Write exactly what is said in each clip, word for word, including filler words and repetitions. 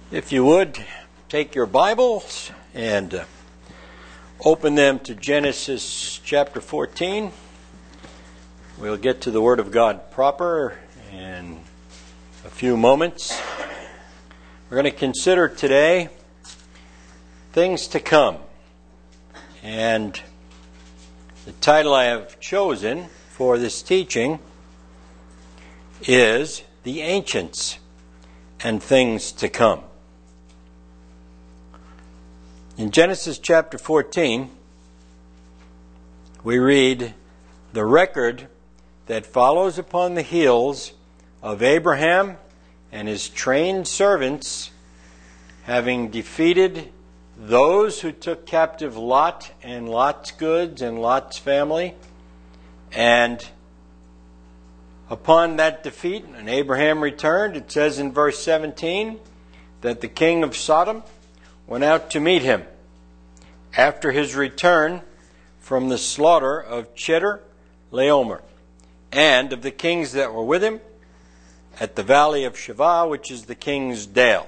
If you would, take your Bibles and uh, open them to Genesis chapter fourteen. We'll get to the Word of God proper in a few moments. We're going to consider today things to come. And the title I have chosen for this teaching is The Ancients and Things to Come. In Genesis chapter fourteen, we read the record that follows upon the heels of Abraham and his trained servants having defeated those who took captive Lot and Lot's goods and Lot's family. And upon that defeat, and Abraham returned, it says in verse seventeen that the king of Sodom went out to meet him after his return from the slaughter of Chedorlaomer and of the kings that were with him at the valley of Shavah, which is the king's dale.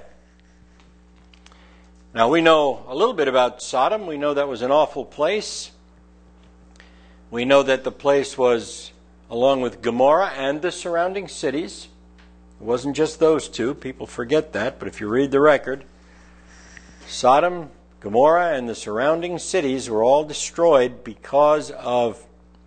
Now we know a little bit about Sodom. We know that was an awful place. We know that the place was, along with Gomorrah and the surrounding cities, it wasn't just those two. People forget that, but if you read the record, Sodom, Gomorrah, and the surrounding cities were all destroyed because of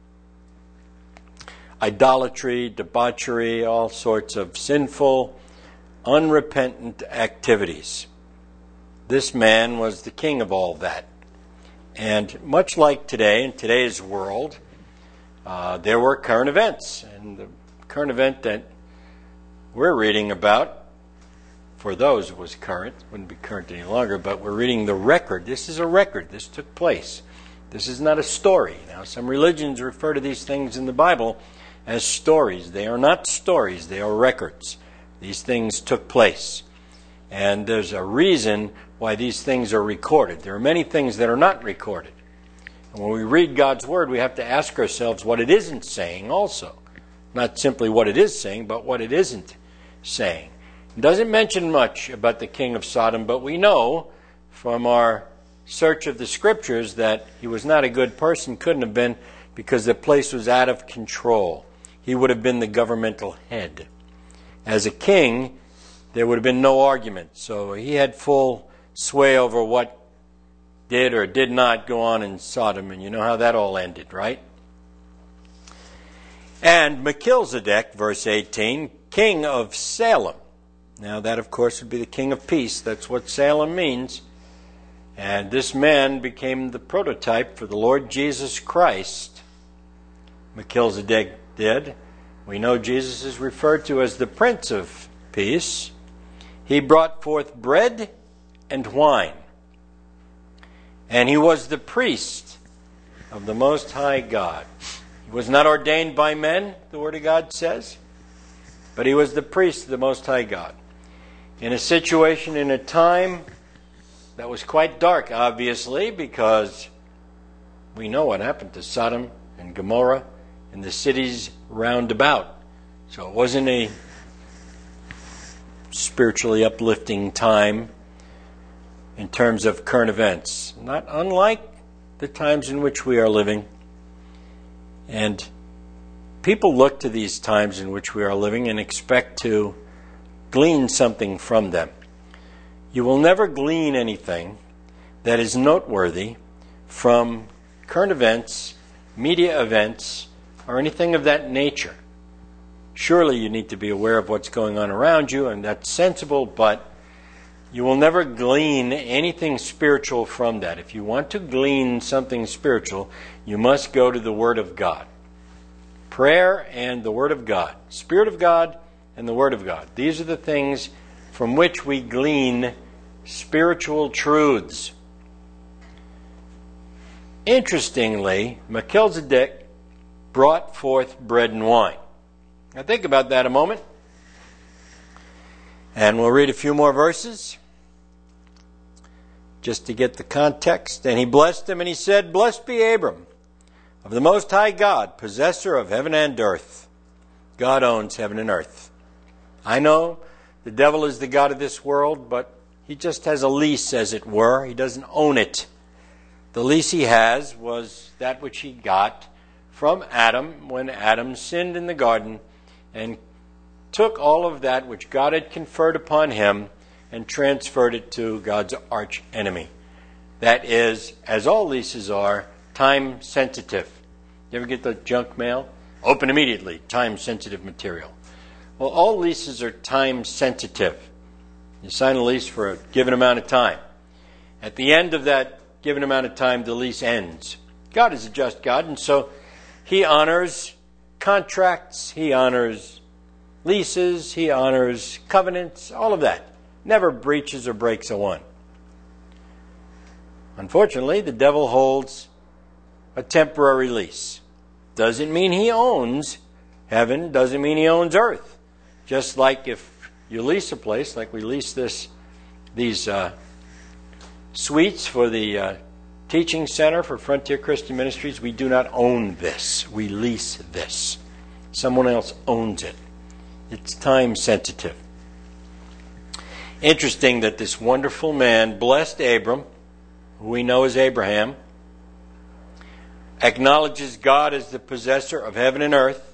idolatry, debauchery, all sorts of sinful, unrepentant activities. This man was the king of all that. And much like today, in today's world, uh, there were current events. And the current event that we're reading about, for those it was current, wouldn't be current any longer, but we're reading the record. This is a record. This took place. This is not a story. Now, some religions refer to these things in the Bible as stories. They are not stories. They are records. These things took place. And there's a reason why these things are recorded. There are many things that are not recorded. And when we read God's Word, we have to ask ourselves what it isn't saying also. Not simply what it is saying, but what it isn't saying. It doesn't mention much about the king of Sodom, but we know from our search of the Scriptures that he was not a good person, couldn't have been, because the place was out of control. He would have been the governmental head. As a king, there would have been no argument. So he had full sway over what did or did not go on in Sodom, and you know how that all ended, right? And Melchizedek, verse eighteen, king of Salem. Now that, of course, would be the king of peace. That's what Salem means. And this man became the prototype for the Lord Jesus Christ. Melchizedek did. We know Jesus is referred to as the Prince of Peace. He brought forth bread and wine. And he was the priest of the Most High God. He was not ordained by men, the Word of God says, but he was the priest of the Most High God. In a situation, in a time that was quite dark, obviously, because we know what happened to Sodom and Gomorrah and the cities round about. So it wasn't a spiritually uplifting time in terms of current events. Not unlike the times in which we are living. And people look to these times in which we are living and expect to glean something from them. You will never glean anything that is noteworthy from current events, media events, or anything of that nature. Surely you need to be aware of what's going on around you, and that's sensible, but you will never glean anything spiritual from that. If you want to glean something spiritual, you must go to the Word of God. Prayer and the Word of God. Spirit of God and the Word of God. These are the things from which we glean spiritual truths. Interestingly, Melchizedek brought forth bread and wine. Now think about that a moment. And we'll read a few more verses just to get the context. And he blessed him and he said, "Blessed be Abram of the Most High God, possessor of heaven and earth." God owns heaven and earth. I know the devil is the god of this world, but He just has a lease, as it were. He doesn't own it. The lease he has was that which he got from Adam when Adam sinned in the garden and took all of that which God had conferred upon him and transferred it to God's arch enemy. That is, as all leases are, time sensitive. You ever get the junk mail? Open immediately, time sensitive material. Well, all leases are time sensitive. You sign a lease for a given amount of time. At the end of that given amount of time, the lease ends. God is a just God, and so He honors contracts, He honors leases, He honors covenants, all of that. Never breaches or breaks a one. Unfortunately, the devil holds a temporary lease. Doesn't mean he owns heaven, doesn't mean he owns earth. Just like if you lease a place, like we lease this, these uh, suites for the uh, teaching center for Frontier Christian Ministries, we do not own this. We lease this. Someone else owns it. It's time sensitive. Interesting that this wonderful man blessed Abram, who we know as Abraham, acknowledges God as the possessor of heaven and earth,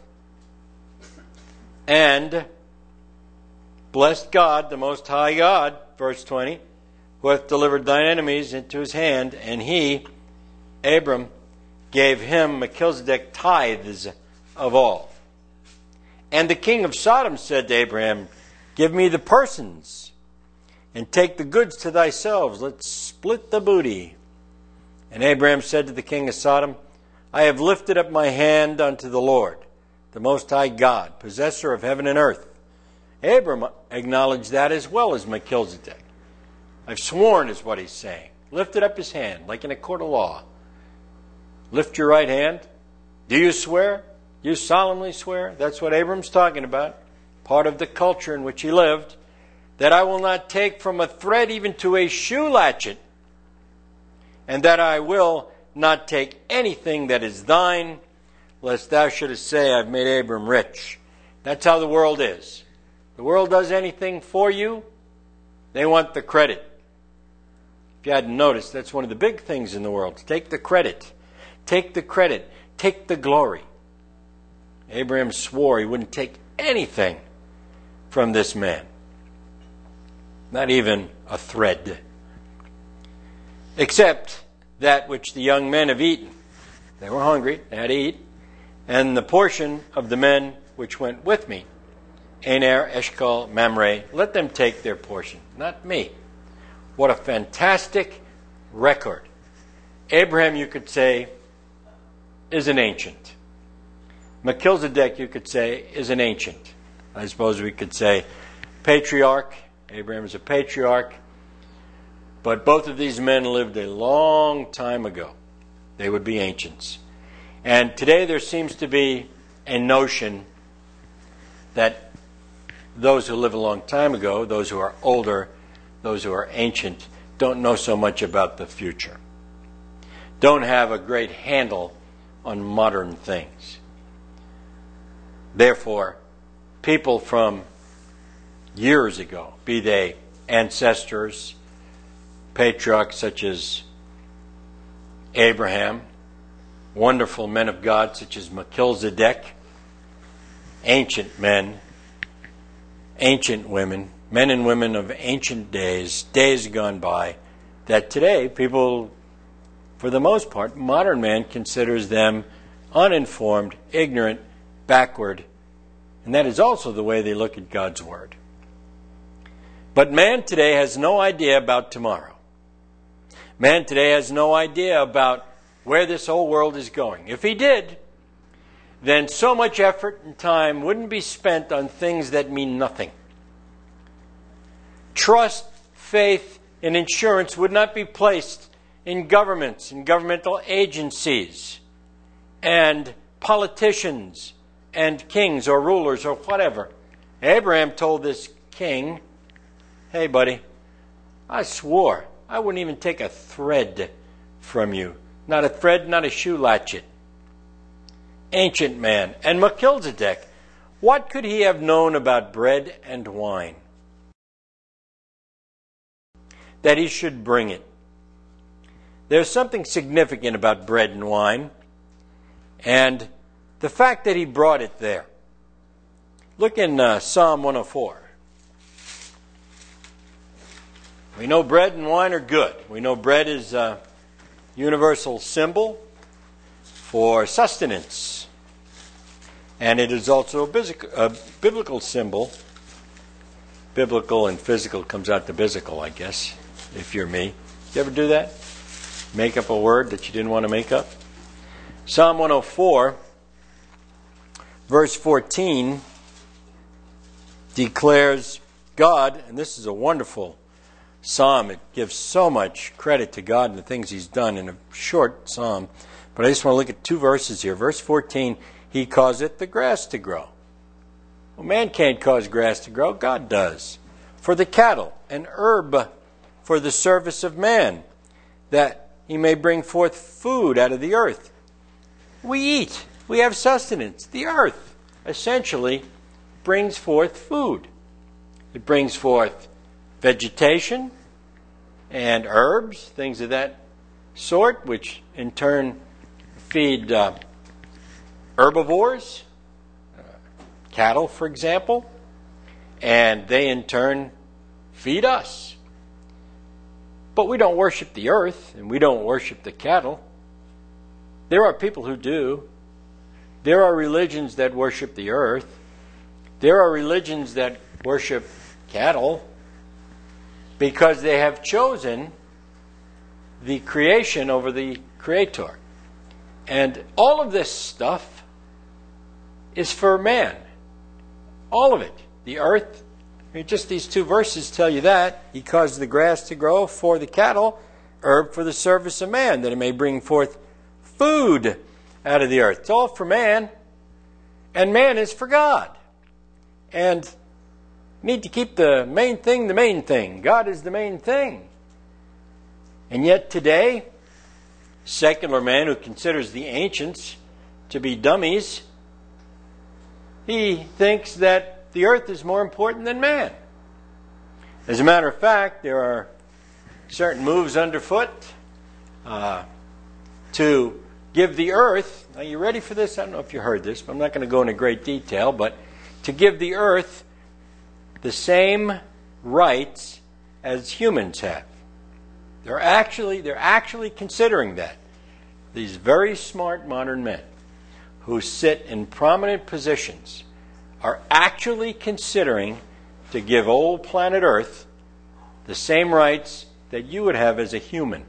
and blessed God, the Most High God, verse twenty, who hath delivered thine enemies into his hand, and he, Abram, gave him Melchizedek tithes of all. And the king of Sodom said to Abraham, give me the persons, and take the goods to thyself. Let's split the booty. And Abraham said to the king of Sodom, I have lifted up my hand unto the Lord, the Most High God, possessor of heaven and earth. Abram acknowledged that as well as Melchizedek. I've sworn is what he's saying. Lifted up his hand, like in a court of law. Lift your right hand. Do you swear? You solemnly swear? That's what Abram's talking about. Part of the culture in which he lived. That I will not take from a thread even to a shoe latchet. And that I will not take anything that is thine, lest thou shouldest say, I've made Abram rich. That's how the world is. The world does anything for you, they want the credit. If you hadn't noticed, that's one of the big things in the world. Take the credit. Take the credit. Take the glory. Abraham swore he wouldn't take anything from this man. Not even a thread. Except that which the young men have eaten. They were hungry, they had to eat. And the portion of the men which went with me, Aner, Eshcol, Mamre, let them take their portion, not me. What a fantastic record. Abraham, you could say, is an ancient. Melchizedek, you could say, is an ancient. I suppose we could say patriarch. Abraham is a patriarch. But both of these men lived a long time ago. They would be ancients. And today there seems to be a notion that those who live a long time ago, those who are older, those who are ancient, don't know so much about the future. Don't have a great handle on modern things. Therefore, people from years ago, be they ancestors, patriarchs such as Abraham, wonderful men of God such as Melchizedek, ancient men, ancient women, men and women of ancient days, days gone by, that today people, for the most part, modern man considers them uninformed, ignorant, backward, and that is also the way they look at God's Word. But man today has no idea about tomorrow. Man today has no idea about where this whole world is going. If he did, then so much effort and time wouldn't be spent on things that mean nothing. Trust, faith, and insurance would not be placed in governments, in governmental agencies, and politicians, and kings or rulers or whatever. Abraham told this king, hey buddy, I swore I wouldn't even take a thread from you. Not a thread, not a shoe latchet. Ancient man. And Melchizedek, what could he have known about bread and wine? that he should bring it. There's something significant about bread and wine, and the fact that he brought it there. Look in uh, Psalm one oh four. We know bread and wine are good. We know bread is a universal symbol for sustenance. And it is also a, a biblical symbol. Biblical and physical comes out to physical, I guess, if you're me. You ever do that? Make up a word that you didn't want to make up? Psalm one oh four, verse fourteen, declares God, and this is a wonderful psalm. It gives so much credit to God and the things he's done in a short psalm. But I just want to look at two verses here. Verse fourteen, he causeth the grass to grow. Well, man can't cause grass to grow. God does. For the cattle, an herb for the service of man, that he may bring forth food out of the earth. We eat. We have sustenance. The earth essentially brings forth food. It brings forth vegetation and herbs, things of that sort, which in turn feed uh, herbivores, uh, cattle, for example, and they in turn feed us. But we don't worship the earth, and we don't worship the cattle. There are people who do. There are religions that worship the earth. There are religions that worship cattle because they have chosen the creation over the creator. And all of this stuff is for man. All of it. The earth. I mean, just these two verses tell you that. He caused the grass to grow for the cattle, herb for the service of man, that it may bring forth food out of the earth. It's all for man, and man is for God. And you need to keep the main thing the main thing. God is the main thing. And yet today, secular man who considers the ancients to be dummies, he thinks that the earth is more important than man. As a matter of fact, there are certain moves underfoot uh, to give the earth, are you ready for this? I don't know if you heard this, but I'm not going to go into great detail, but to give the earth the same rights as humans have. They're actually, they're actually considering that. These very smart modern men who sit in prominent positions are actually considering to give old planet Earth the same rights that you would have as a human.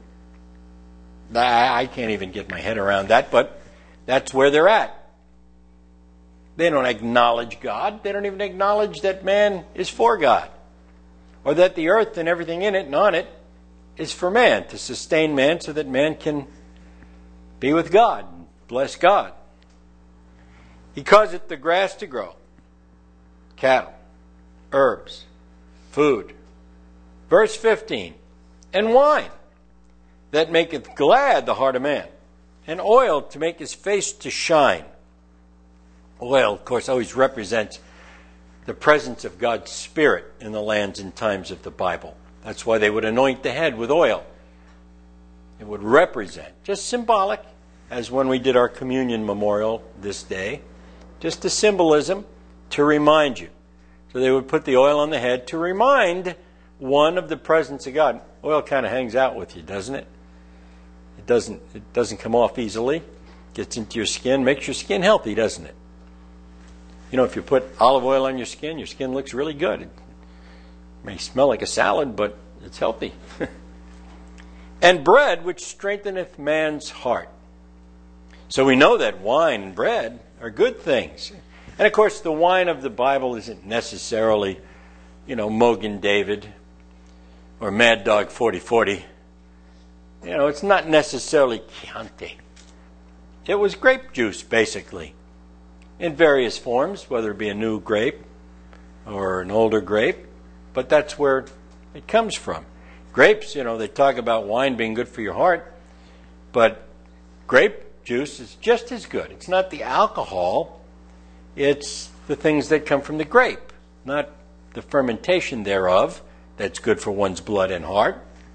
I can't even get my head around that, but that's where they're at. They don't acknowledge God. They don't even acknowledge that man is for God, or that the earth and everything in it and on it is for man, to sustain man so that man can be with God and bless God. He causeth the grass to grow, cattle, herbs, food. Verse fifteen, and wine, that maketh glad the heart of man, and oil to make his face to shine. Oil, of course, always represents the presence of God's Spirit in the lands and times of the Bible. That's why they would anoint the head with oil. It would represent, just symbolic, as when we did our communion memorial this day, just a symbolism to remind you. So they would put the oil on the head to remind one of the presence of God. Oil kind of hangs out with you, doesn't it? It doesn't, it doesn't come off easily. Gets into your skin, makes your skin healthy, doesn't it? You know, if you put olive oil on your skin, your skin looks really good. It may smell like a salad, but it's healthy. And bread, which strengtheneth man's heart. So we know that wine and bread are good things. And of course, the wine of the Bible isn't necessarily, you know, Mogan David or Mad Dog forty forty. You know, it's not necessarily Chianti. It was grape juice, basically, in various forms, whether it be a new grape or an older grape. But that's where it comes from. Grapes, you know, they talk about wine being good for your heart, but grape juice is just as good. It's not the alcohol, it's the things that come from the grape, not the fermentation thereof that's good for one's blood and heart.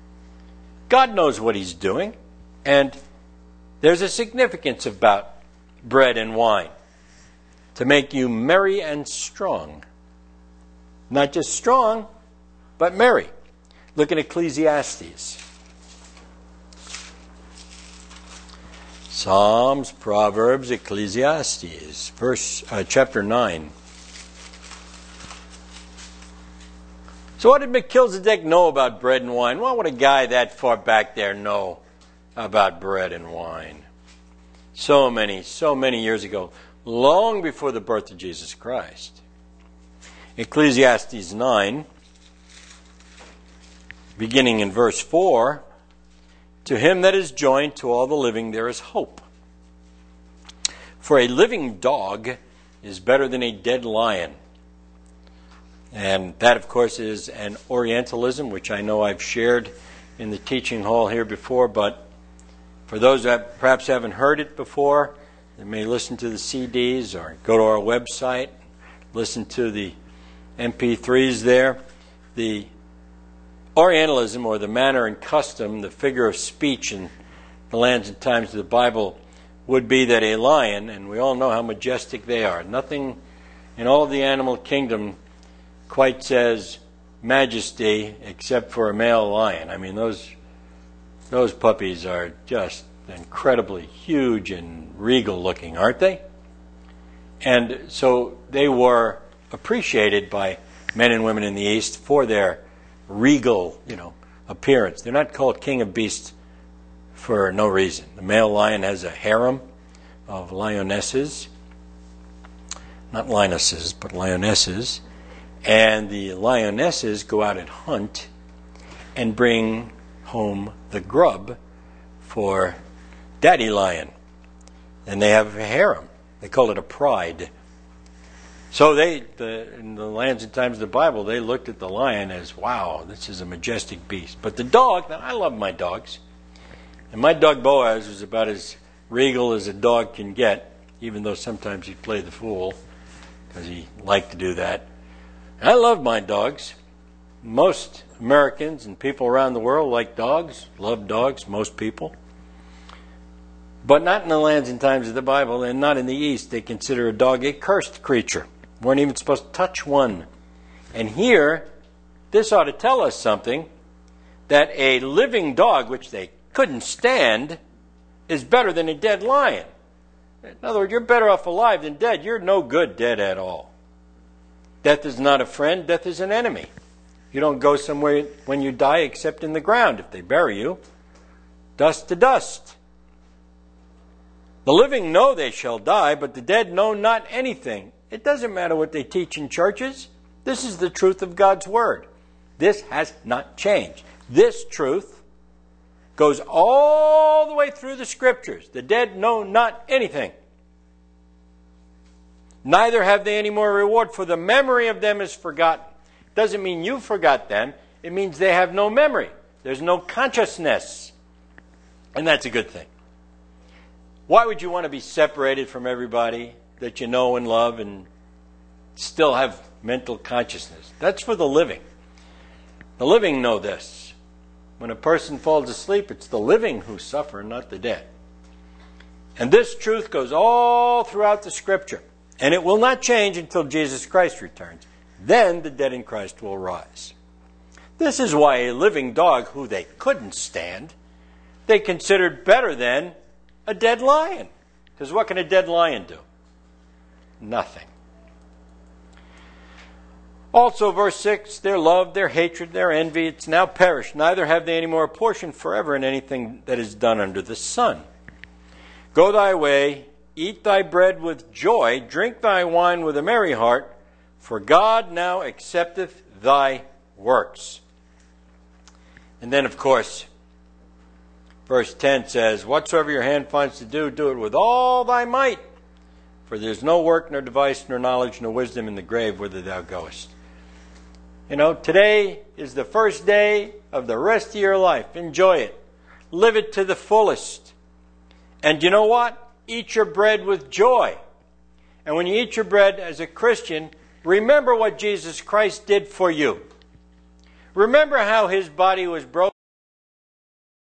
God knows what he's doing, and there's a significance about bread and wine to make you merry and strong. Not just strong, but merry. Look at Ecclesiastes. Psalms, Proverbs, Ecclesiastes, verse uh, chapter nine. So what did Melchizedek know about bread and wine? What would a guy that far back there know about bread and wine? So many, so many years ago, long before the birth of Jesus Christ. Ecclesiastes nine, beginning in verse four, to him that is joined to all the living there is hope. For a living dog is better than a dead lion. And that, of course, is an Orientalism, which I know I've shared in the teaching hall here before, but for those that perhaps haven't heard it before, they may listen to the C Ds or go to our website, listen to the M P threes there. The Orientalism, or the manner and custom, the figure of speech in the lands and times of the Bible, would be that a lion, and we all know how majestic they are, nothing in all of the animal kingdom quite says majesty except for a male lion. I mean, those those puppies are just incredibly huge and regal looking, aren't they? And so they were appreciated by men and women in the East for their regal, you know, appearance. They're not called king of beasts for no reason. The male lion has a harem of lionesses, not lionesses, but lionesses, and the lionesses go out and hunt and bring home the grub for daddy lion. And they have a harem. They call it a pride. So they, the, in the lands and times of the Bible, they looked at the lion as, wow, this is a majestic beast. But the dog, now I love my dogs. And my dog Boaz was about as regal as a dog can get, even though sometimes he'd play the fool, because he liked to do that. I love my dogs. Most Americans and people around the world like dogs, love dogs, most people. But not in the lands and times of the Bible, and not in the East. They consider a dog a cursed creature. Weren't even supposed to touch one. And here, this ought to tell us something, that a living dog, which they couldn't stand, is better than a dead lion. In other words, you're better off alive than dead. You're no good dead at all. Death is not a friend. Death is an enemy. You don't go somewhere when you die except in the ground if they bury you. Dust to dust. The living know they shall die, but the dead know not anything. It doesn't matter what they teach in churches. This is the truth of God's Word. This has not changed. This truth goes all the way through the Scriptures. The dead know not anything. Neither have they any more reward, for the memory of them is forgotten. Doesn't mean you forgot them. It means they have no memory. There's no consciousness. And that's a good thing. Why would you want to be separated from everybody that you know and love and still have mental consciousness? That's for the living. The living know this. When a person falls asleep, it's the living who suffer, not the dead. And this truth goes all throughout the Scripture. And it will not change until Jesus Christ returns. Then the dead in Christ will rise. This is why a living dog, who they couldn't stand, they considered better than a dead lion. Because what can a dead lion do? Nothing. Also, verse six, their love, their hatred, their envy, it's now perished. Neither have they any more a portion forever in anything that is done under the sun. Go thy way, eat thy bread with joy, drink thy wine with a merry heart, for God now accepteth thy works. And then, of course, verse ten says, whatsoever your hand finds to do, do it with all thy might. For there is no work, nor device, nor knowledge, nor wisdom in the grave whither thou goest. You know, today is the first day of the rest of your life. Enjoy it. Live it to the fullest. And you know what? Eat your bread with joy. And when you eat your bread as a Christian, remember what Jesus Christ did for you. Remember how his body was broken.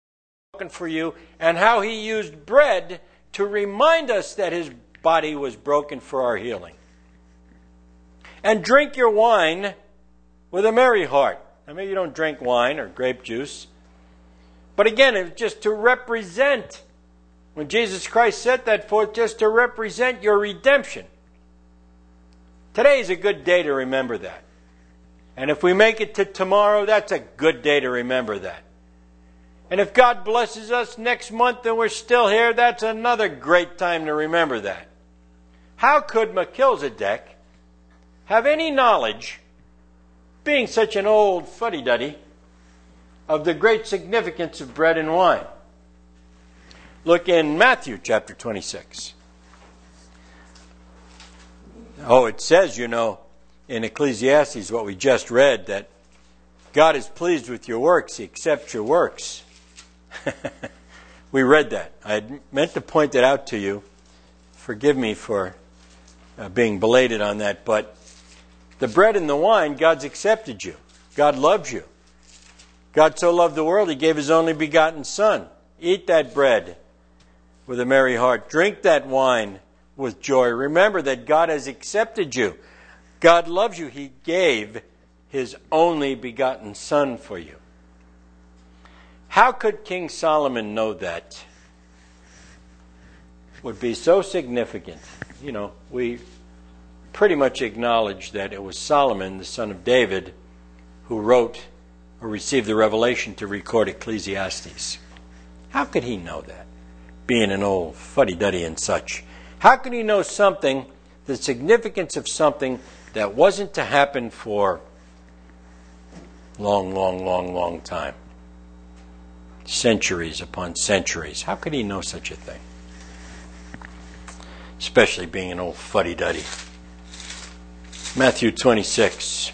broken for you, and how he used bread to remind us that his body was broken for our healing. And drink your wine with a merry heart. Now, maybe you don't drink wine or grape juice. But again, it's just to represent, when Jesus Christ set that forth, just to represent your redemption. Today is a good day to remember that. And if we make it to tomorrow, that's a good day to remember that. And if God blesses us next month and we're still here, that's another great time to remember that. How could Melchizedek have any knowledge, being such an old fuddy-duddy, of the great significance of bread and wine? Look in Matthew chapter twenty-six. Oh, it says, you know, in Ecclesiastes, what we just read, that God is pleased with your works. He accepts your works. We read that. I had meant to point that out to you. Forgive me for uh, being belated on that, but the bread and the wine, God's accepted you. God loves you. God so loved the world, he gave his only begotten Son. Eat that bread with a merry heart. Drink that wine with joy. Remember that God has accepted you. God loves you. He gave his only begotten Son for you. How could King Solomon know that? Would be so significant. You know, we pretty much acknowledge that it was Solomon, the son of David, who wrote or received the revelation to record Ecclesiastes. How could he know that, being an old fuddy-duddy and such? How could he know something, the significance of something that wasn't to happen for long, long, long, long time? Centuries upon centuries. How could he know such a thing? Especially being an old fuddy-duddy. Matthew twenty-six.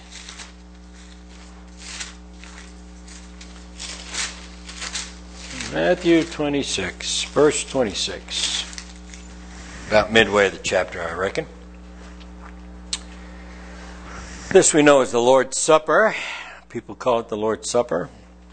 Matthew twenty-six, verse twenty-six. About midway of the chapter, I reckon. This we know as the Lord's Supper. People call it the Lord's Supper.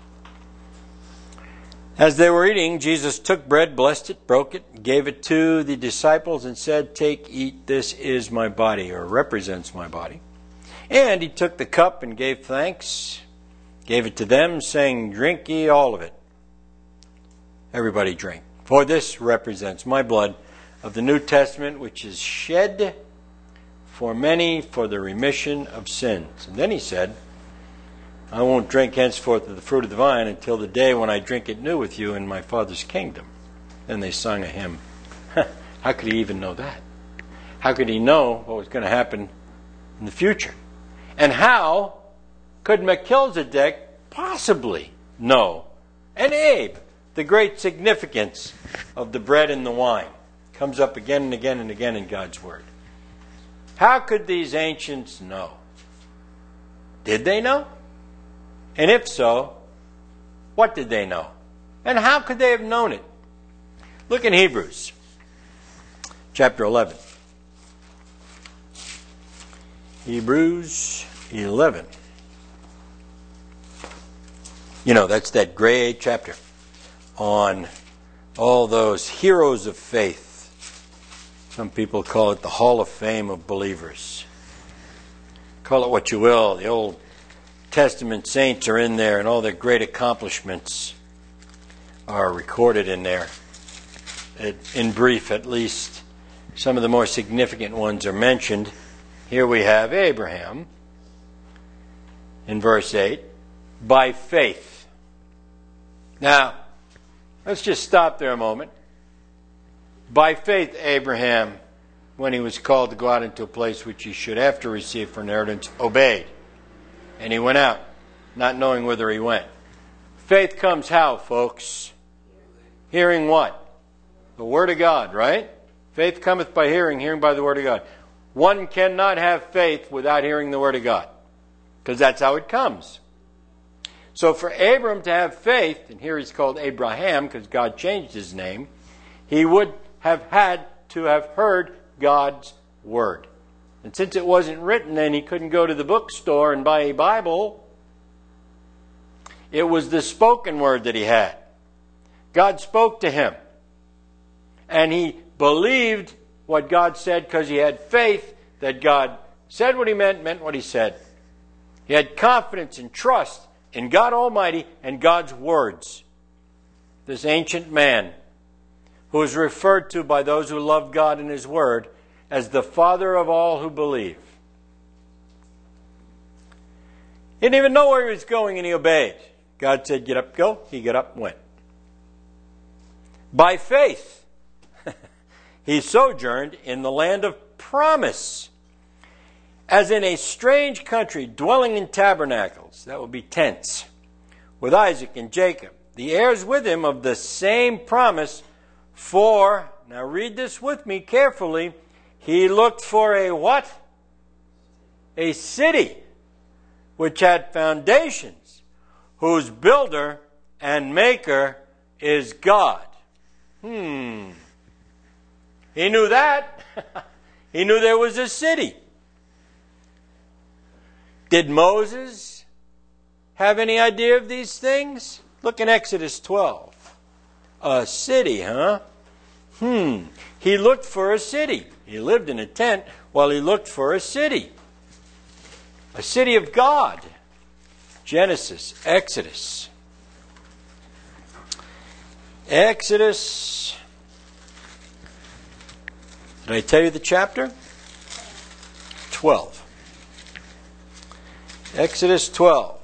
As they were eating, Jesus took bread, blessed it, broke it, gave it to the disciples, and said, "Take, eat, this is my body," or represents my body. And he took the cup and gave thanks, gave it to them, saying, "Drink ye all of it." Everybody drink. "For this represents my blood of the New Testament, which is shed for many for the remission of sins." And then he said, "I won't drink henceforth of the fruit of the vine until the day when I drink it new with you in my Father's kingdom." Then they sung a hymn. How could he even know that? How could he know what was going to happen in the future? And how could Melchizedek possibly know, and Abe, the great significance of the bread and the wine? Comes up again and again and again in God's Word. How could these ancients know? Did they know? And if so, what did they know? And how could they have known it? Look in Hebrews chapter eleven. Hebrews eleven. You know, that's that great chapter on all those heroes of faith. Some people call it the Hall of Fame of believers. Call it what you will. The Old Testament saints are in there, and all their great accomplishments are recorded in there. It, in brief, at least, some of the more significant ones are mentioned. Here we have Abraham in verse eight, by faith. Now, let's just stop there a moment. By faith, Abraham, when he was called to go out into a place which he should after receive for inheritance, obeyed. And he went out, not knowing whither he went. Faith comes how, folks? Hearing what? The Word of God, right? Faith cometh by hearing, hearing by the Word of God. One cannot have faith without hearing the Word of God, because that's how it comes. So for Abram to have faith, and here he's called Abraham because God changed his name, he would have had to have heard God's Word. And since it wasn't written and he couldn't go to the bookstore and buy a Bible, it was the spoken word that he had. God spoke to him. And he believed what God said because he had faith that God said what he meant, meant what he said. He had confidence and trust in God Almighty and God's words. This ancient man, who is referred to by those who love God and His Word as the father of all who believe. He didn't even know where he was going, and he obeyed. God said, get up, go. He got up and went. By faith, he sojourned in the land of promise, as in a strange country, dwelling in tabernacles, that would be tents, with Isaac and Jacob, the heirs with him of the same promise. For, now read this with me carefully, he looked for a what? A city which had foundations, whose builder and maker is God. Hmm. He knew that. He knew there was a city. Did Moses have any idea of these things? Look in Exodus twelve. A city, huh? Hmm. He looked for a city. He lived in a tent while he looked for a city. A city of God. Genesis, Exodus. Exodus. Did I tell you the chapter? twelve. Exodus twelve.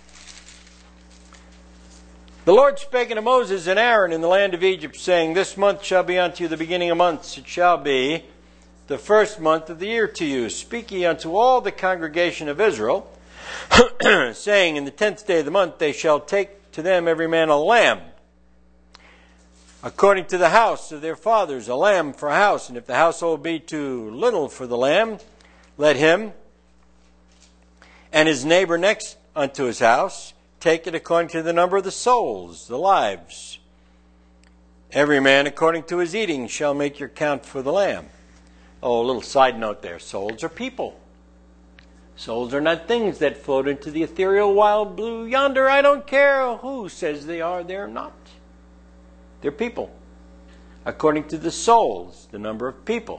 The Lord spake unto Moses and Aaron in the land of Egypt, saying, This month shall be unto you the beginning of months. It shall be the first month of the year to you. Speak ye unto all the congregation of Israel, saying, In the tenth day of the month they shall take to them every man a lamb, according to the house of their fathers, a lamb for a house. And if the household be too little for the lamb, let him and his neighbor next unto his house take it according to the number of the souls, the lives. Every man according to his eating shall make your count for the lamb. Oh, a little side note there. Souls are people. Souls are not things that float into the ethereal wild blue yonder. I don't care who says they are, they're not. They're people. According to the souls, the number of people.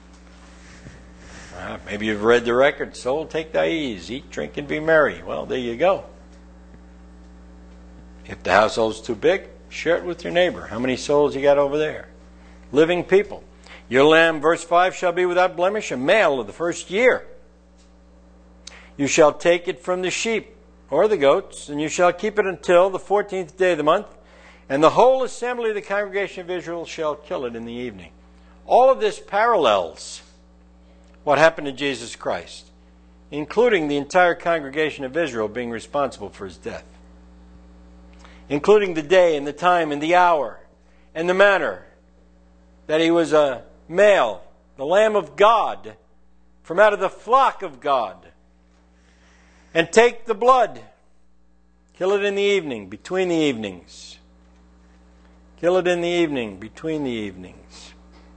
Uh, maybe you've read the record, soul, take thy ease, eat, drink, and be merry. Well, there you go. If the household's too big, share it with your neighbor. How many souls you got over there? Living people. Your lamb, verse five, shall be without blemish, a male of the first year. You shall take it from the sheep or the goats, and you shall keep it until the fourteenth day of the month, and the whole assembly of the congregation of Israel shall kill it in the evening. All of this parallels what happened to Jesus Christ, including the entire congregation of Israel being responsible for his death, including the day and the time and the hour and the manner that he was a male, the Lamb of God, from out of the flock of God. And take the blood, kill it in the evening, between the evenings. Kill it in the evening, between the evenings.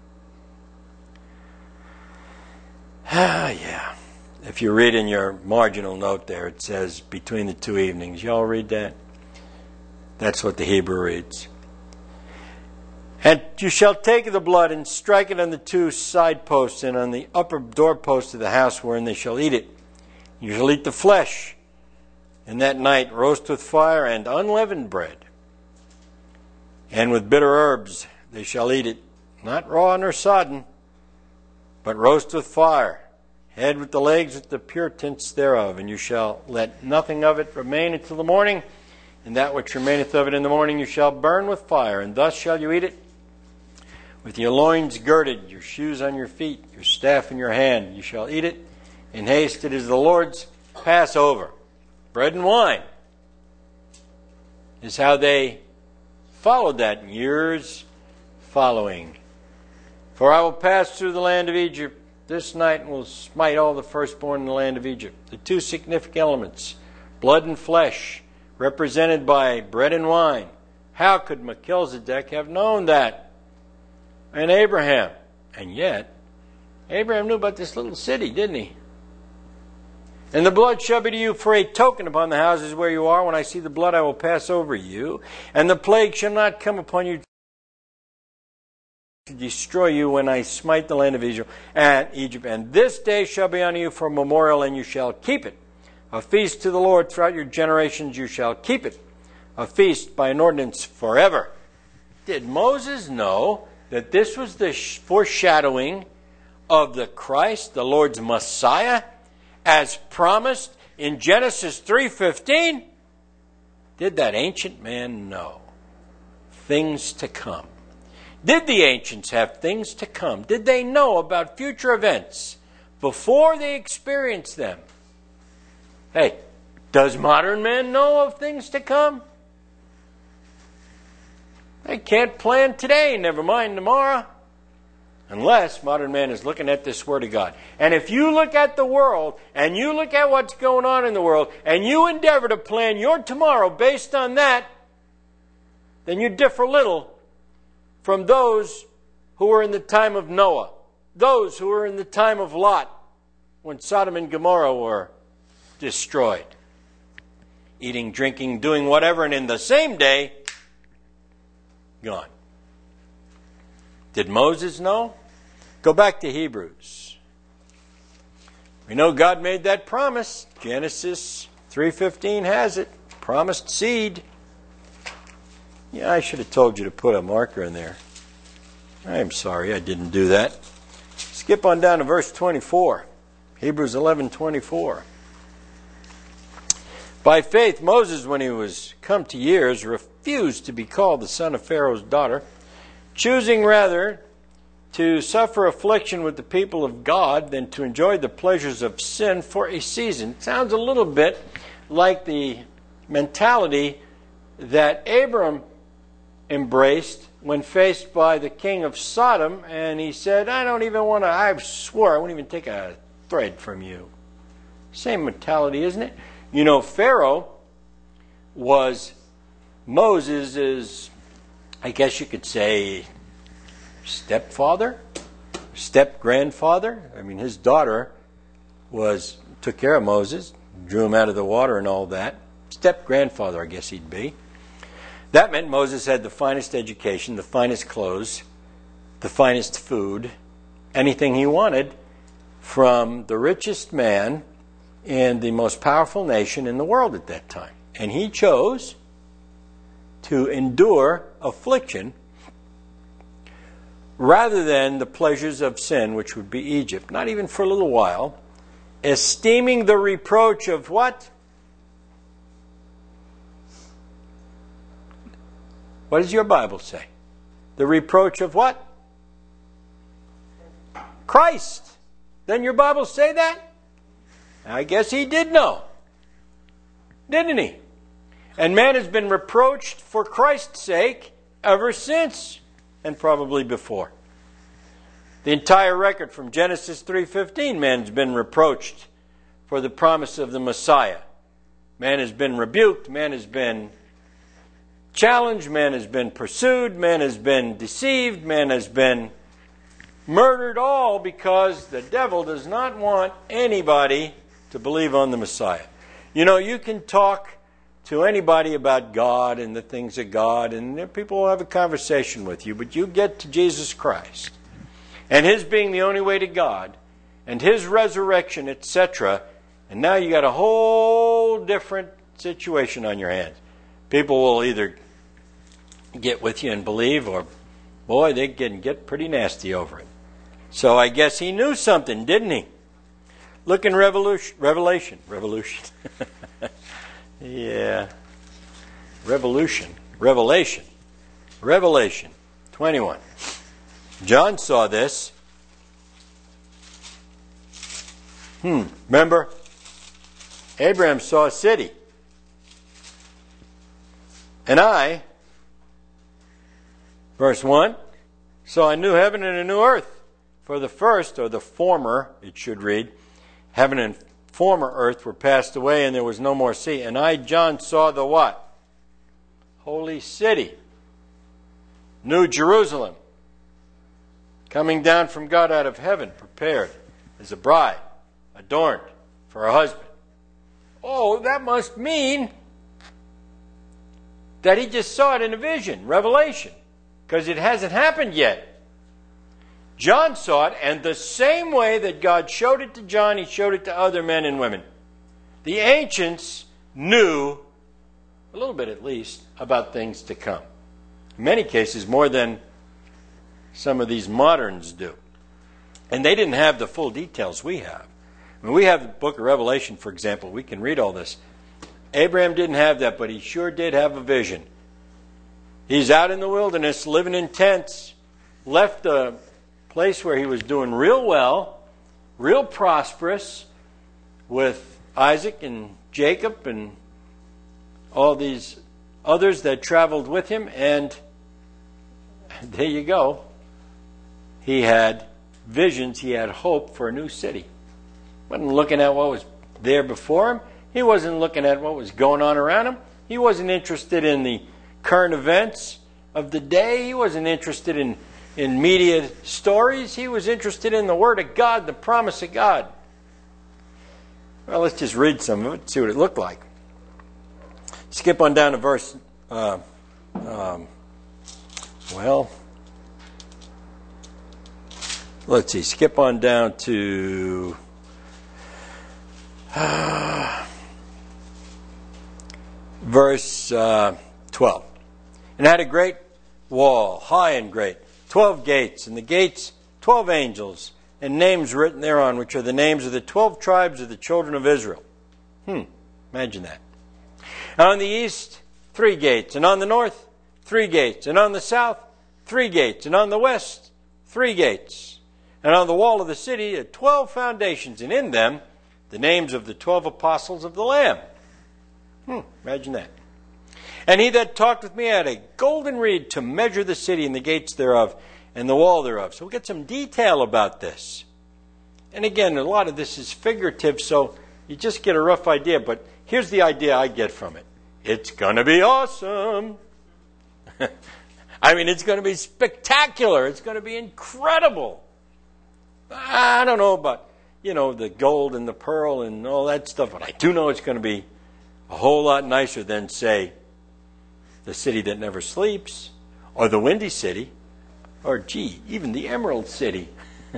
Ah, yeah. If you read in your marginal note there, it says between the two evenings. Y'all read that? That's what the Hebrew reads. And you shall take the blood and strike it on the two side posts and on the upper doorpost of the house wherein they shall eat it. You shall eat the flesh, and that night roast with fire and unleavened bread. And with bitter herbs they shall eat it, not raw nor sodden, but roast with fire, head with the legs with the puretance thereof. And you shall let nothing of it remain until the morning, and that which remaineth of it in the morning you shall burn with fire. And thus shall you eat it, with your loins girded, your shoes on your feet, your staff in your hand. You shall eat it in haste. It is the Lord's Passover. Bread and wine is how they followed that in years following. For I will pass through the land of Egypt this night and will smite all the firstborn in the land of Egypt. The two significant elements, blood and flesh, represented by bread and wine. How could Melchizedek have known that? And Abraham. And yet, Abraham knew about this little city, didn't he? And the blood shall be to you for a token upon the houses where you are. When I see the blood, I will pass over you. And the plague shall not come upon you to destroy you when I smite the land of Israel and Egypt. And this day shall be unto you for a memorial, and you shall keep it. A feast to the Lord throughout your generations, you shall keep it. A feast by an ordinance forever. Did Moses know that this was the foreshadowing of the Christ, the Lord's Messiah, as promised in Genesis three fifteen? Did that ancient man know things to come? Did the ancients have things to come? Did they know about future events before they experienced them? Hey, does modern man know of things to come? They can't plan today, never mind tomorrow. Unless modern man is looking at this Word of God. And if you look at the world, and you look at what's going on in the world, and you endeavor to plan your tomorrow based on that, then you differ little from those who were in the time of Noah, those who were in the time of Lot, when Sodom and Gomorrah were destroyed. Eating, drinking, doing whatever, and in the same day, gone. Did Moses know? Go back to Hebrews. We know God made that promise. Genesis three fifteen has it. Promised seed. Yeah, I should have told you to put a marker in there. I'm sorry I didn't do that. Skip on down to verse twenty-four. Hebrews eleven twenty-four. By faith, Moses, when he was come to years, refused to be called the son of Pharaoh's daughter, choosing rather to suffer affliction with the people of God than to enjoy the pleasures of sin for a season. It sounds a little bit like the mentality that Abram embraced when faced by the king of Sodom, and he said, I don't even want to, I swore I won't even take a thread from you. Same mentality, isn't it? You know, Pharaoh was Moses' I guess you could say, stepfather, step-grandfather. I mean, his daughter was took care of Moses, drew him out of the water and all that. Step-grandfather, I guess he'd be. That meant Moses had the finest education, the finest clothes, the finest food, anything he wanted from the richest man in the most powerful nation in the world at that time. And he chose to endure affliction rather than the pleasures of sin, which would be Egypt, not even for a little while, esteeming the reproach of what? What does your Bible say? The reproach of what? Christ. Doesn't your Bible say that? I guess he did know. Didn't he? And man has been reproached for Christ's sake ever since, and probably before. The entire record from Genesis three fifteen, man's been reproached for the promise of the Messiah. Man has been rebuked, man has been challenged, man has been pursued, man has been deceived, man has been murdered, all because the devil does not want anybody to believe on the Messiah. You know, you can talk to anybody about God and the things of God, and people will have a conversation with you, but you get to Jesus Christ and His being the only way to God and His resurrection, et cetera, and now you got a whole different situation on your hands. People will either get with you and believe, or boy, they can get pretty nasty over it. So I guess he knew something, didn't he? Look in Revolution, Revelation. Revolution. Yeah. Revolution. Revelation. Revelation twenty-one. John saw this. Hmm. Remember? Abraham saw a city. And I, verse one, saw a new heaven and a new earth. For the first, or the former, it should read, heaven and former earth were passed away, and there was no more sea. And I, John, saw the what? Holy city, New Jerusalem, coming down from God out of heaven, prepared as a bride, adorned for her husband. Oh, that must mean that he just saw it in a vision, revelation, because it hasn't happened yet. John saw it, and the same way that God showed it to John, he showed it to other men and women. The ancients knew, a little bit at least, about things to come. In many cases, more than some of these moderns do. And they didn't have the full details we have. When we have the book of Revelation, for example, we can read all this. Abraham didn't have that, but he sure did have a vision. He's out in the wilderness, living in tents, left a place where he was doing real well, real prosperous, with Isaac and Jacob and all these others that traveled with him, and there you go. He had visions, he had hope for a new city. Wasn't looking at what was there before him. He wasn't looking at what was going on around him. He wasn't interested in the current events of the day. He wasn't interested in, in media stories. He was interested in the Word of God, the promise of God. Well, let's just read some of it, see what it looked like. Skip on down to verse, uh, um, well, let's see, skip on down to uh, verse uh, twelve. And had a great wall, high and great, twelve gates, and the gates, twelve angels, and names written thereon, which are the names of the twelve tribes of the children of Israel. Hmm, imagine that. And on the east, three gates, and on the north, three gates, and on the south, three gates, and on the west, three gates. And on the wall of the city are twelve foundations, and in them the names of the twelve apostles of the Lamb. Hmm, imagine that. And he that talked with me had a golden reed to measure the city and the gates thereof and the wall thereof. So we'll get some detail about this. And again, a lot of this is figurative, so you just get a rough idea. But here's the idea I get from it. It's going to be awesome. I mean, it's going to be spectacular. It's going to be incredible. I don't know about, you know, the gold and the pearl and all that stuff, but I do know it's going to be a whole lot nicer than, say, the city that never sleeps, or the Windy City, or, gee, even the Emerald City,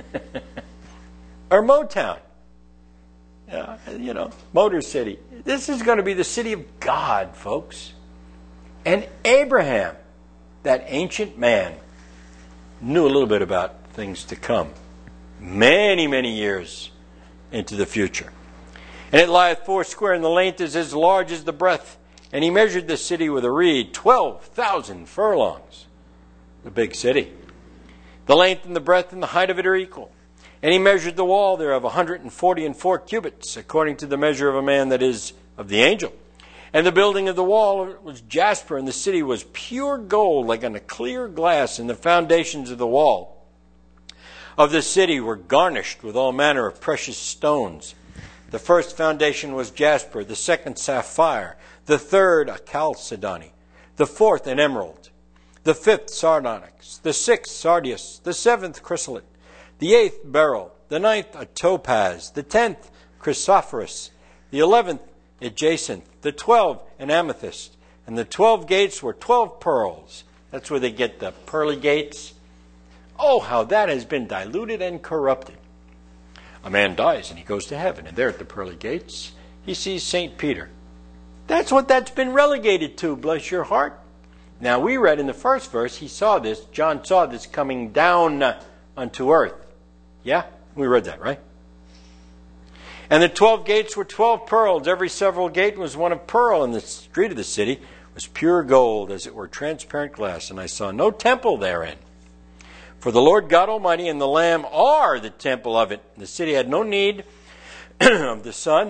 or Motown, uh, you know, Motor City. This is going to be the city of God, folks. And Abraham, that ancient man, knew a little bit about things to come, many, many years into the future. And it lieth foursquare, and the length is as large as the breadth. And he measured the city with a reed, twelve thousand furlongs. The big city. The length and the breadth and the height of it are equal. And he measured the wall thereof a hundred and forty and four cubits, according to the measure of a man that is of the angel. And the building of the wall was jasper, and the city was pure gold, like unto clear glass, and the foundations of the wall of the city were garnished with all manner of precious stones. The first foundation was jasper, the second sapphire, the third a chalcedony, the fourth an emerald, the fifth sardonyx, the sixth sardius, the seventh chrysolite, the eighth beryl, the ninth a topaz, the tenth chrysoprase, the eleventh a jacinth, the twelve an amethyst, and the twelve gates were twelve pearls. That's where they get the pearly gates. Oh, how that has been diluted and corrupted. A man dies and he goes to heaven, and there at the pearly gates he sees Saint Peter. That's what that's been relegated to, bless your heart. Now, we read in the first verse, he saw this, John saw this coming down unto earth. Yeah? We read that, right? And the twelve gates were twelve pearls. Every several gate was one of pearl, and the street of the city was pure gold, as it were transparent glass. And I saw no temple therein. For the Lord God Almighty and the Lamb are the temple of it. The city had no need of the sun,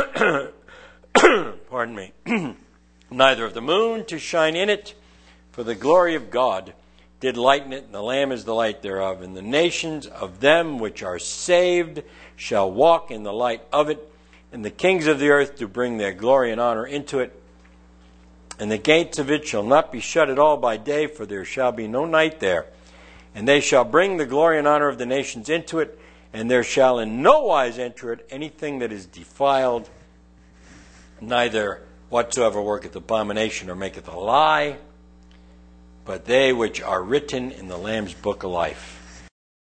pardon me, neither of the moon to shine in it, for the glory of God did lighten it, and the Lamb is the light thereof. And the nations of them which are saved shall walk in the light of it, and the kings of the earth do bring their glory and honor into it. And the gates of it shall not be shut at all by day, for there shall be no night there. And they shall bring the glory and honor of the nations into it, and there shall in no wise enter it anything that is defiled, neither whatsoever worketh abomination or maketh a lie, but they which are written in the Lamb's book of life.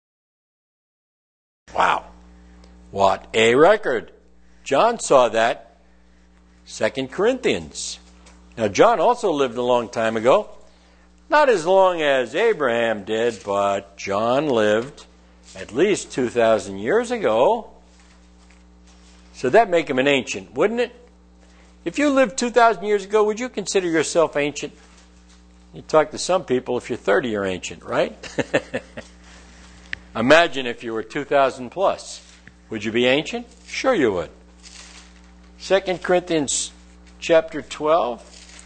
Wow. What a record. John saw that. Second Corinthians. Now, John also lived a long time ago. Not as long as Abraham did, but John lived at least two thousand years ago. So that'd make him an ancient, wouldn't it? If you lived two thousand years ago, would you consider yourself ancient? You talk to some people, if you're thirty, you're ancient, right? Imagine if you were two thousand plus. Would you be ancient? Sure you would. Second Corinthians chapter twelve.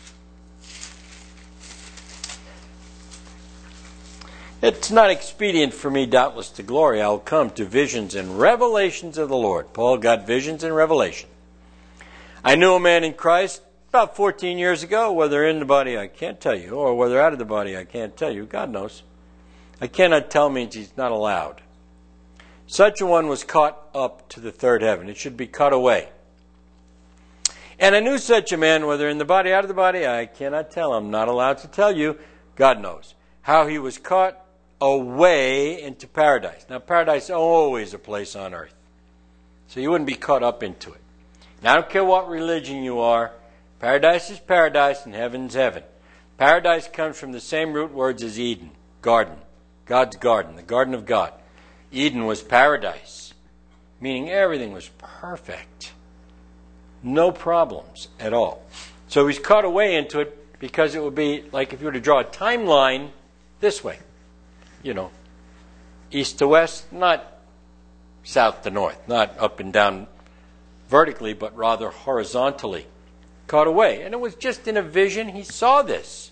It's not expedient for me, doubtless, to glory. I will come to visions and revelations of the Lord. Paul got visions and revelation. I knew a man in Christ about fourteen years ago, whether in the body I can't tell you, or whether out of the body I can't tell you. God knows. I cannot tell means he's not allowed. Such a one was caught up to the third heaven. It should be cut away. And I knew such a man, whether in the body, out of the body, I cannot tell. I'm not allowed to tell you. God knows. How he was caught away into paradise. Now, paradise is always a place on earth. So you wouldn't be caught up into it. Now, I don't care what religion you are. Paradise is paradise and heaven's heaven. Paradise comes from the same root words as Eden, garden. God's garden, the garden of God. Eden was paradise, meaning everything was perfect. No problems at all. So he's caught away into it because it would be like if you were to draw a timeline this way. You know, east to west, not south to north, not up and down vertically, but rather horizontally. Caught away. And it was just in a vision. He saw this.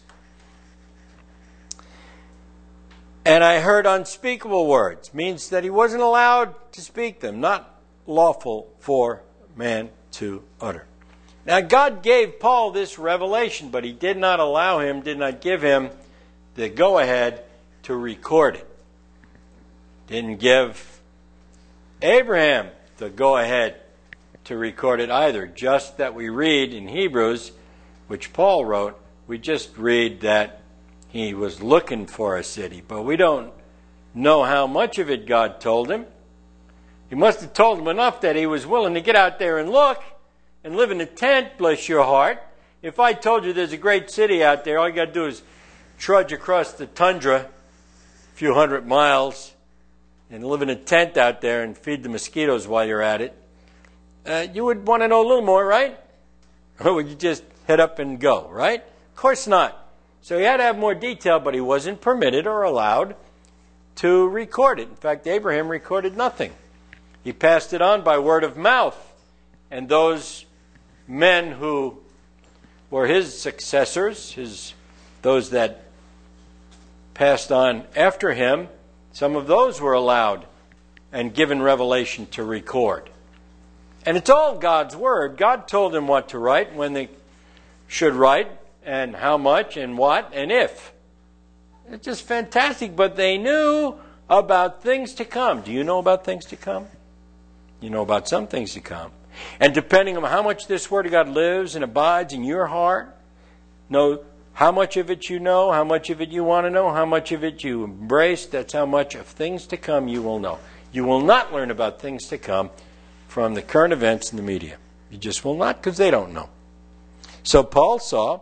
And I heard unspeakable words. Means that he wasn't allowed to speak them. Not lawful for man to utter. Now, God gave Paul this revelation, but he did not allow him, did not give him the go-ahead to record it. Didn't give Abraham the go-ahead to record it either. Just that we read in Hebrews, which Paul wrote, we just read that he was looking for a city. But we don't know how much of it God told him. He must have told him enough that he was willing to get out there and look and live in a tent, bless your heart. If I told you there's a great city out there, all you got to do is trudge across the tundra a few hundred miles and live in a tent out there and feed the mosquitoes while you're at it. Uh, you would want to know a little more, right? Or would you just head up and go, right? Of course not. So he had to have more detail, but he wasn't permitted or allowed to record it. In fact, Abraham recorded nothing. He passed it on by word of mouth. And those men who were his successors, his those that passed on after him, some of those were allowed and given revelation to record. And it's all God's word. God told them what to write, when they should write, and how much, and what, and if. It's just fantastic. But they knew about things to come. Do you know about things to come? You know about some things to come. And depending on how much this Word of God lives and abides in your heart, know how much of it you know, how much of it you want to know, how much of it you embrace, that's how much of things to come you will know. You will not learn about things to come from the current events in the media. You just will not, because they don't know. So Paul saw.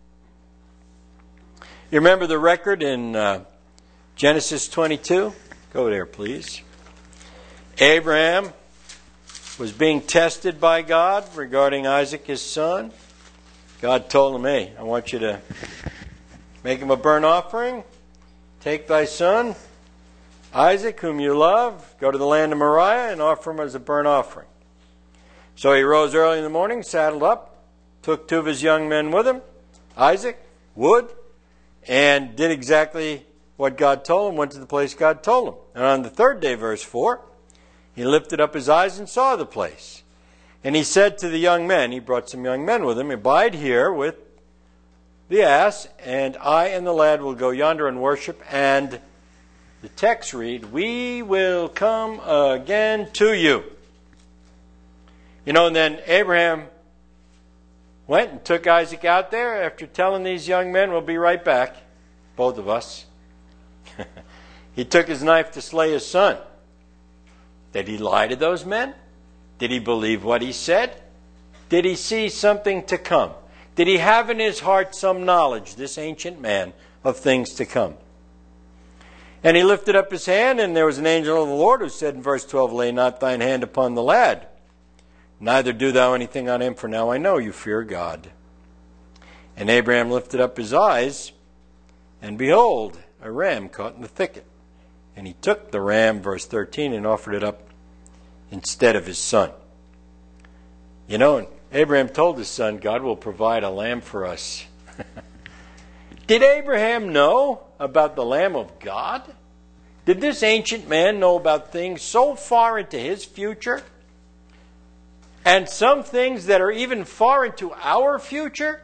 You remember the record in uh, Genesis twenty-two? Go there, please. Abraham was being tested by God regarding Isaac, his son. God told him, hey, I want you to make him a burnt offering. Take thy son, Isaac, whom you love, go to the land of Moriah and offer him as a burnt offering. So he rose early in the morning, saddled up, took two of his young men with him, Isaac, wood, and did exactly what God told him, went to the place God told him. And on the third day, verse four, he lifted up his eyes and saw the place. And he said to the young men, he brought some young men with him, abide here with the ass, and I and the lad will go yonder and worship. And the text read, we will come again to you. You know, and then Abraham went and took Isaac out there after telling these young men, we'll be right back, both of us. He took his knife to slay his son. Did he lie to those men? Did he believe what he said? Did he see something to come? Did he have in his heart some knowledge, this ancient man, of things to come? And he lifted up his hand, and there was an angel of the Lord who said in verse twelve, lay not thine hand upon the lad, neither do thou anything on him, for now I know you fear God. And Abraham lifted up his eyes, and behold, a ram caught in the thicket. And he took the ram, verse thirteen, and offered it up instead of his son. You know, Abraham told his son, God will provide a lamb for us. Did Abraham know about the Lamb of God? Did this ancient man know about things so far into his future? And some things that are even far into our future?